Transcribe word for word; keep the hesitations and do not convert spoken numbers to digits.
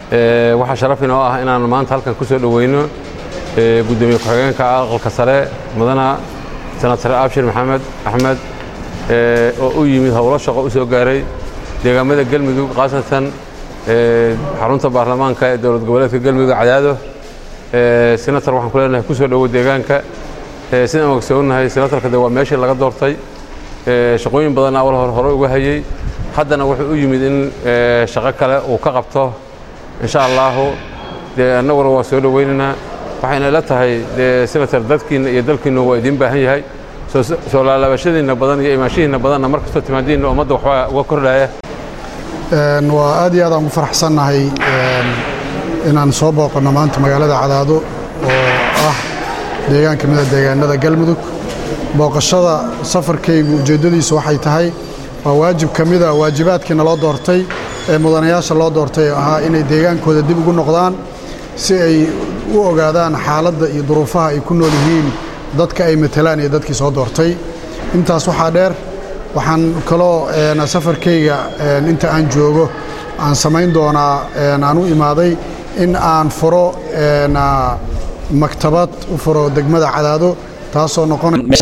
waxaa sharaf inoo ah inaan maanta halkan ku soo dhaweyno gudoomiye ku-xigeenka aqalka sare mudana senator Abshir Maxamed Axmed oo u yimid howlo shaqo u soo gaaray deegaamada Galmudug qaasatan xarunta baarlamaanka ee dowlad goboleedka Galmudug Cadaado senator waxaan ku leenahay ku soo dhawo deegaanka sidaan ogsoonahay senatorka waa meeshii laga doortay shaqooyin badan awal hore uga hayay haddana wuxuu u yimid in shaqo kale uu ka qabto insha Allah de annaguna waa soo dhaweynaa waxayna la tahay senator dadkiina iyo dalkiina waa idin baahan yahay soo laabashadiina badan iyo imaashihiina badanna markasta timaadiina ummadda waxa uga kordhaya een waa aad iyo aad aan u faraxsanahay inaan soo booqano maanta magaalada Cadaado oo ah deegaan kamid ah deegaanada Galmudug booqashada safarkaygu ujeedadiisu waxay tahay waa waajib kamid ah waajibaadkina loo doortay ee mudanayaasha loo doortay ahaa inay deegaankooda dib ugu noqdaan si ay u ogaadaan xaaladda iyo duruufaha ay ku nool yihiin dadka ay matalaan iyo dadkii soo doortay intaas waxaa dheer waxaan kaloo safarkayga inta aan joogo aan samayn doonaa aan u imaaday in aan furo maktabad u furo degmada Cadaado taasoo noqon